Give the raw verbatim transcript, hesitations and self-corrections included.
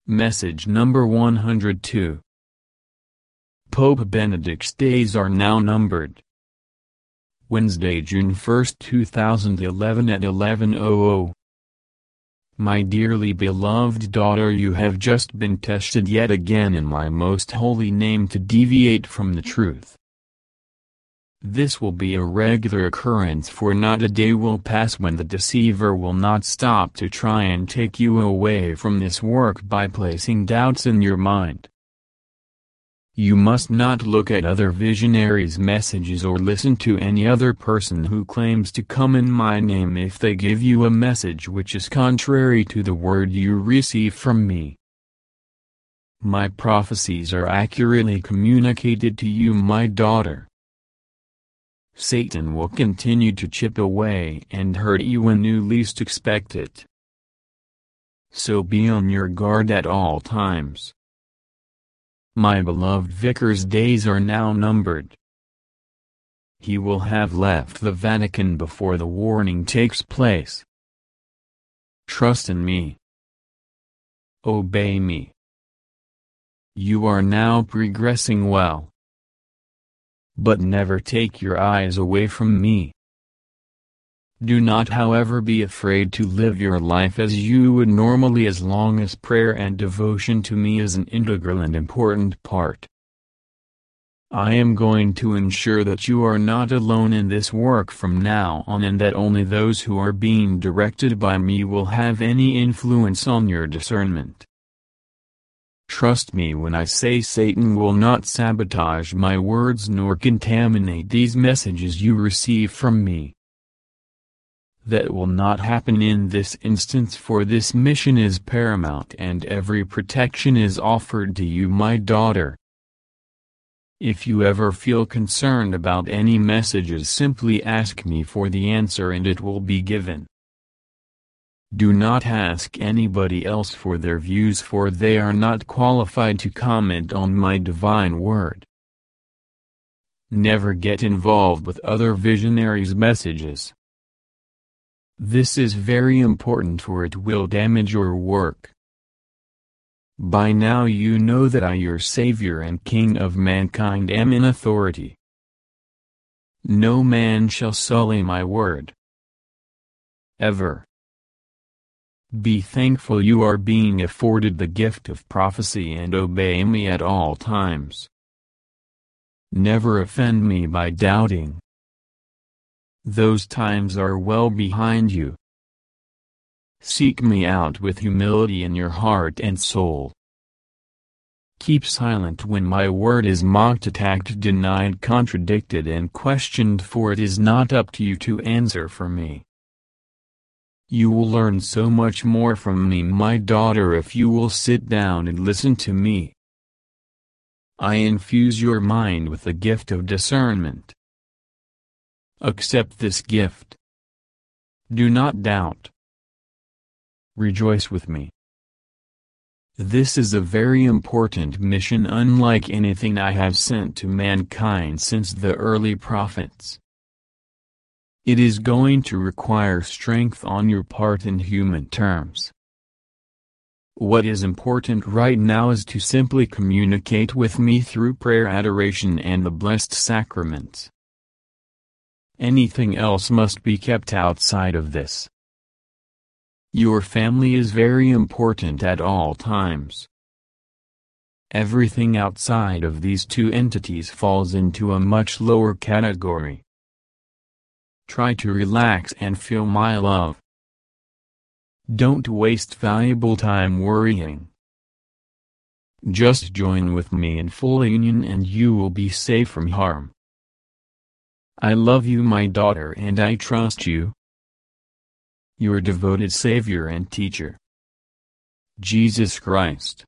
Message number one hundred two. Pope Benedict's days are now numbered. Wednesday, June first, two thousand eleven at eleven hundred. My dearly beloved daughter, you have just been tested yet again in my most holy name to deviate from the truth. This will be a regular occurrence, for not a day will pass when the deceiver will not stop to try and take you away from this work by placing doubts in your mind. You must not look at other visionaries' messages or listen to any other person who claims to come in my name if they give you a message which is contrary to the word you receive from me. My prophecies are accurately communicated to you, my daughter. Satan will continue to chip away and hurt you when you least expect it. So be on your guard at all times. My beloved vicar's days are now numbered. He will have left the Vatican before the warning takes place. Trust in me. Obey me. You are now progressing well. But never take your eyes away from me. Do not, however, be afraid to live your life as you would normally, as long as prayer and devotion to me is an integral and important part. I am going to ensure that you are not alone in this work from now on, and that only those who are being directed by me will have any influence on your discernment. Trust me when I say Satan will not sabotage my words nor contaminate these messages you receive from me. That will not happen in this instance, for this mission is paramount and every protection is offered to you, my daughter. If you ever feel concerned about any messages, simply ask me for the answer and it will be given. Do not ask anybody else for their views, for they are not qualified to comment on my divine word. Never get involved with other visionaries' messages. This is very important, for it will damage your work. By now you know that I, your Savior and King of mankind, am in authority. No man shall sully my word. Ever. Be thankful you are being afforded the gift of prophecy, and obey me at all times. Never offend me by doubting. Those times are well behind you. Seek me out with humility in your heart and soul. Keep silent when my word is mocked, attacked, denied, contradicted, and questioned, for it is not up to you to answer for me. You will learn so much more from me, my daughter, if you will sit down and listen to me. I infuse your mind with the gift of discernment. Accept this gift. Do not doubt. Rejoice with me. This is a very important mission, unlike anything I have sent to mankind since the early prophets. It is going to require strength on your part in human terms. What is important right now is to simply communicate with me through prayer, adoration, and the blessed sacraments. Anything else must be kept outside of this. Your family is very important at all times. Everything outside of these two entities falls into a much lower category. Try to relax and feel my love. Don't waste valuable time worrying. Just join with me in full union and you will be safe from harm. I love you, my daughter, and I trust you. Your devoted Savior and Teacher, Jesus Christ.